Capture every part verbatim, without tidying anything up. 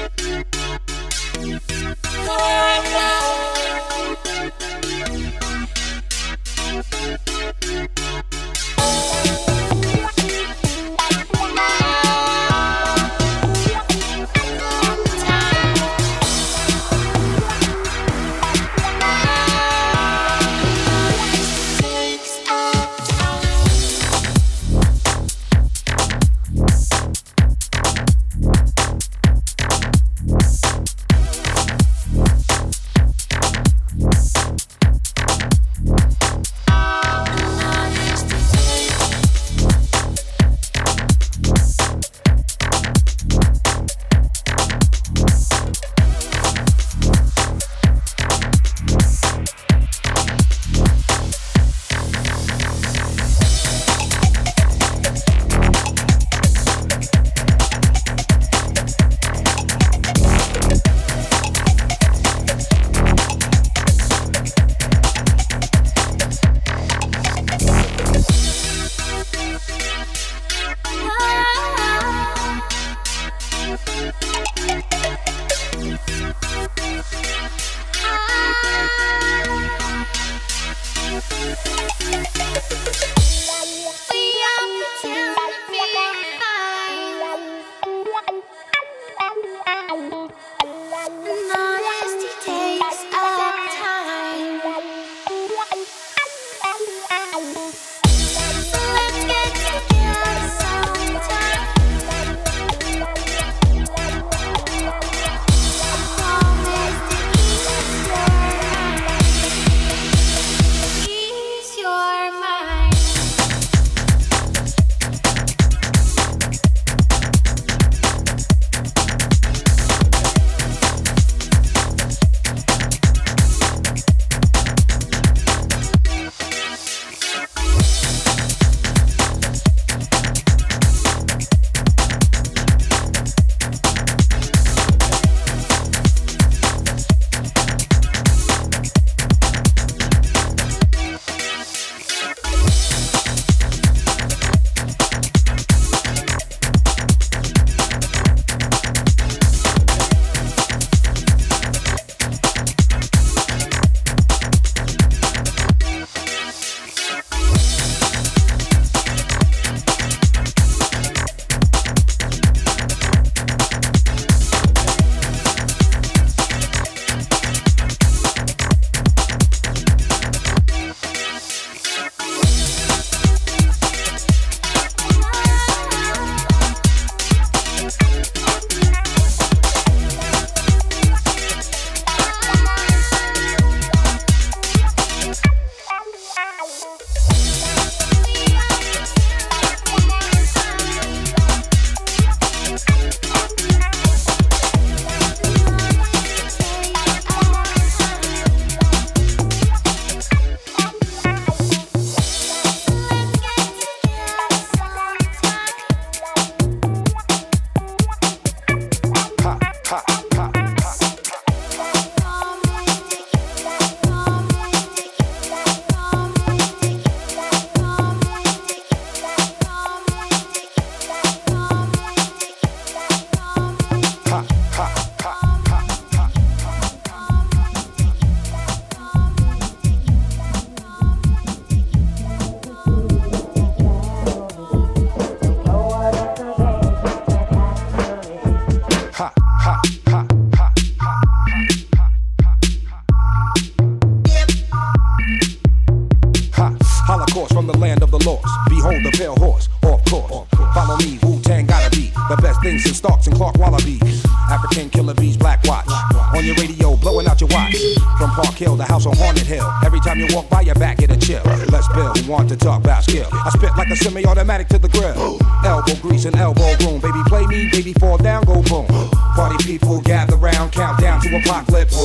Semi-automatic to the grill. Elbow grease and elbow room. Baby, play me, baby, fall down, go boom. Party people gather round, count down to apocalypse.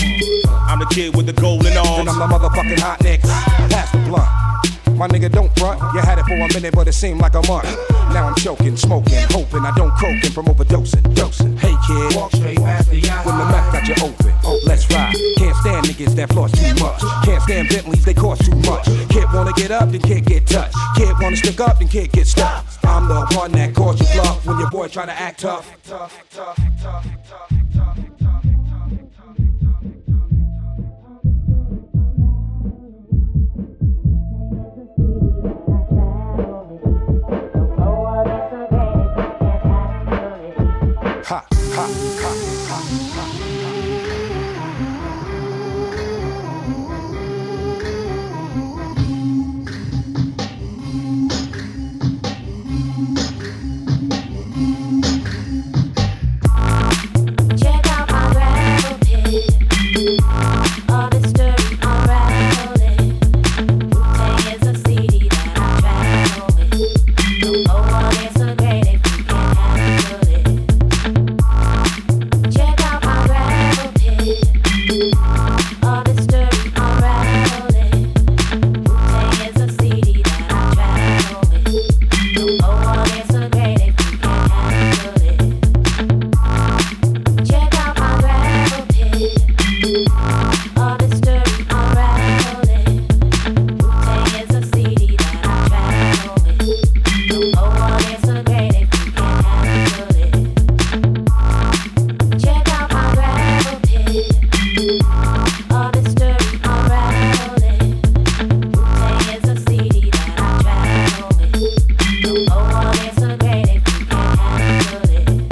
I'm the kid with the golden arms. And I'm the motherfucking hot nicks. Pass the blunt. My nigga, don't front. You had it for a minute, but it seemed like a month. Now I'm choking, smoking, hoping I don't croaking from overdosing, dosing. Hey kid, walk straight past the eye. When the meth got you open, oh, let's ride. Can't stand niggas that floss too much. Can't stand Bentleys, they cost too much. Kid wanna get up, then kid get touched. Kid wanna stick up, then kid get stuck. Uh, I'm the one that calls you bluff when your boy try to act tough. Ha, ha, ha, ha, ha. Check out my gravel pit. All this story unraveling. Wu-Tang is a C D that I travel with. Don't know what is so great if you can't handle it. Check out my gravel pit. All this story unraveling. Wu-Tang is a C D that I travel with. Don't know what is so great if you can't handle it. Check out my gravel pit. All this story unraveling. Wu-Tang is a C D that I travel with. Don't know what is so great if you can't handle it. Check out my gravel pit. All this story unraveling. Wu-Tang is a C D that I travel with. Don't know what is so great if you can't handle it.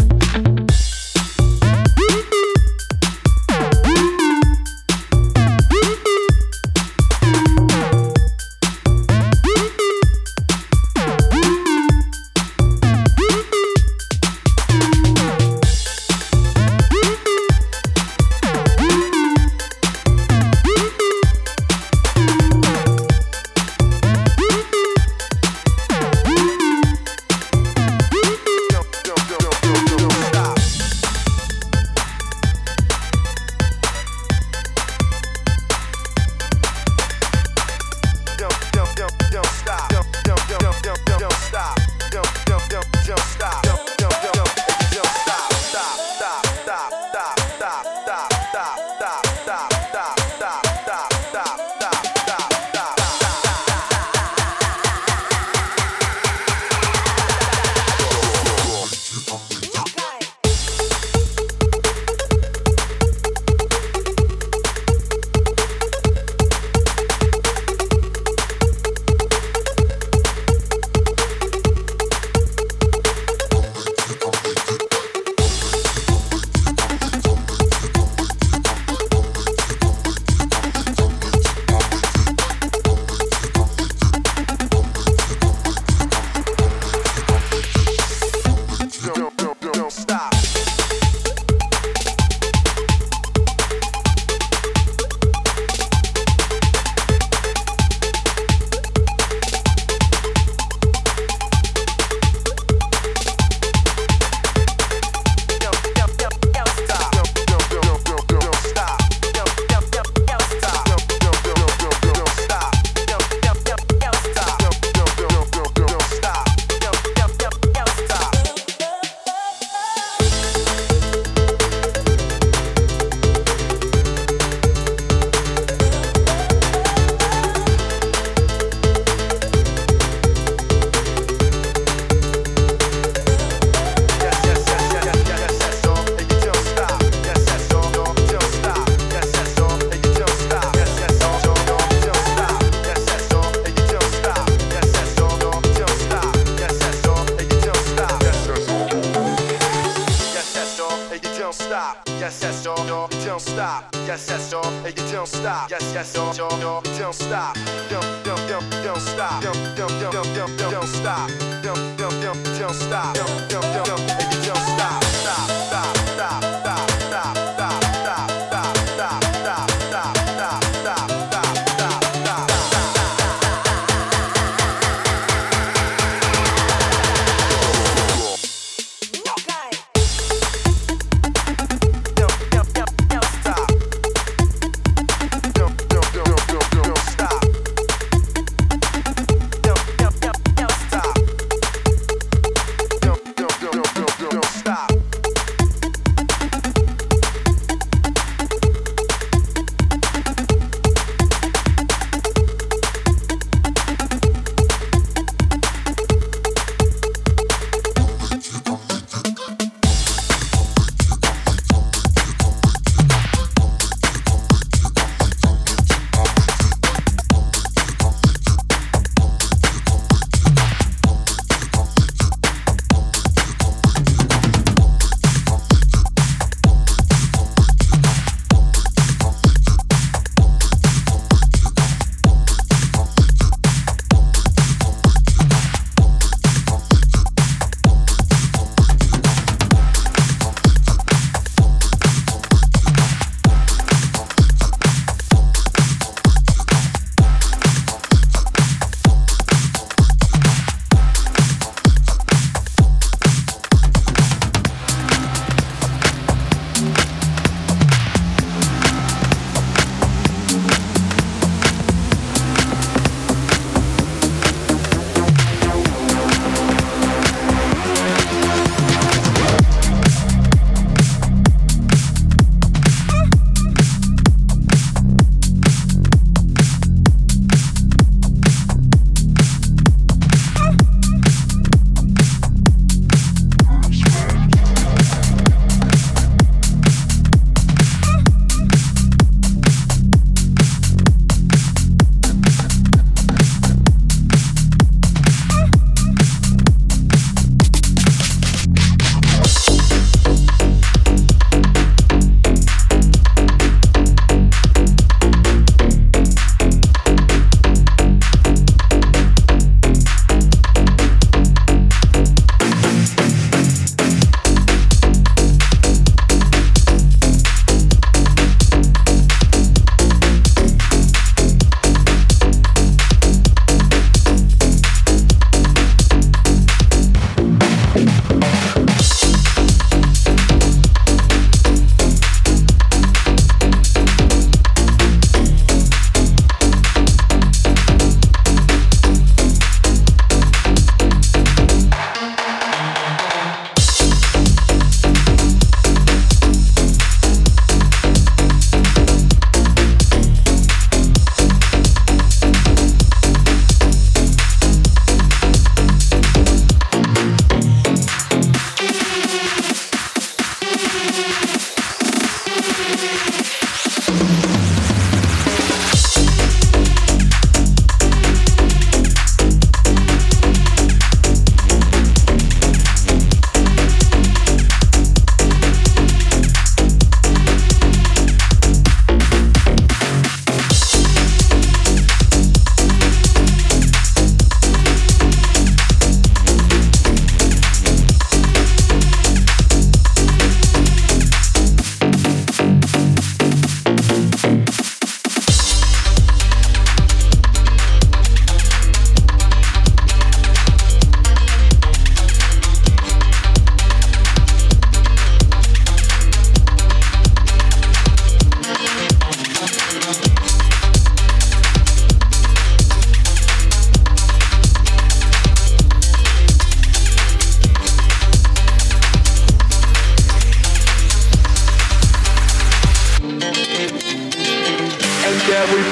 Yes, yes, yo, yo, don't stop. Yes, yes, yo, hey, you don't stop. Yes, yes, yo, yo, yo, don't stop. Don't, don't, don't, don't stop. Don't, don't, don't, don't, don't, don't, don't stop. Don't, don't, don't, don't stop. Don't, don't, don't, don't, hey, you don't stop. Stop, stop, stop, stop, stop, stop, stop, stop, stop, stop, stop, stop, stop, stop, stop, stop. Stop.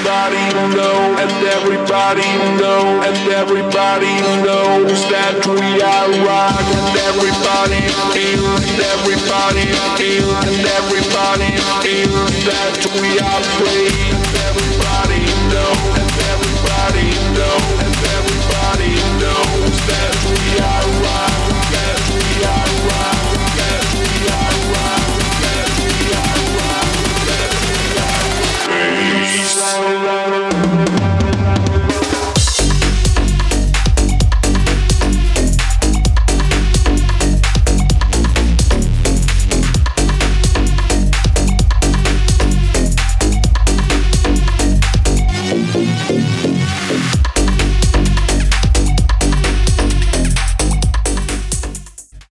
everybody know, and everybody know, and everybody knows that we are rock, and everybody feel, and everybody feel, and everybody feels that we are free.